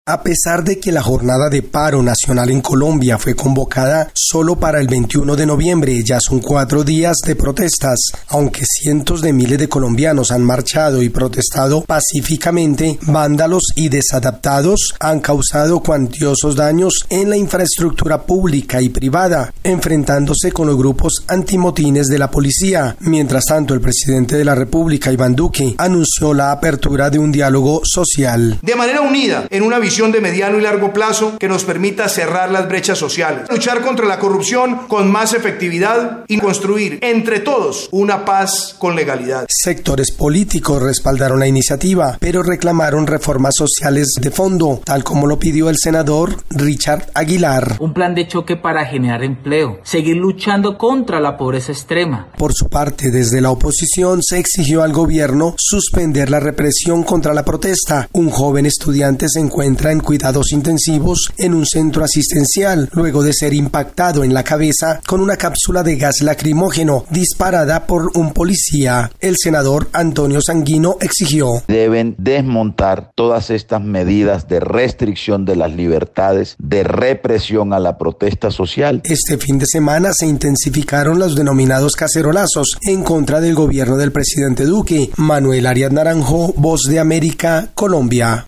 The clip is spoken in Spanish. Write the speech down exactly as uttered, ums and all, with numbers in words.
A pesar de que la jornada de paro nacional en Colombia fue convocada solo para el veintiuno de noviembre, ya son cuatro días de protestas. Aunque cientos de miles de colombianos han marchado y protestado pacíficamente, vándalos y desadaptados han causado cuantiosos daños en la infraestructura pública y privada, enfrentándose con los grupos antimotines de la policía. Mientras tanto, el presidente de la República, Iván Duque, anunció la apertura de un diálogo social. De manera unida, en una visión de mediano y largo plazo que nos permita cerrar las brechas sociales, luchar contra la corrupción con más efectividad y construir entre todos una paz con legalidad. Sectores políticos respaldaron la iniciativa, pero reclamaron reformas sociales de fondo, tal como lo pidió el senador Richard Aguilar. Un plan de choque para generar empleo, seguir luchando contra la pobreza extrema. Por su parte, desde la oposición se exigió al gobierno suspender la represión contra la protesta. Un joven estudiante se encuentra en cuidados intensivos en un centro asistencial luego de ser impactado en la cabeza con una cápsula de gas lacrimógeno disparada por un policía. El senador Antonio Sanguino exigió: deben desmontar todas estas medidas de restricción de las libertades, de represión a la protesta social. Este fin de semana se intensificaron los denominados cacerolazos en contra del gobierno del presidente Duque. Manuel Arias Naranjo, Voz de América, Colombia.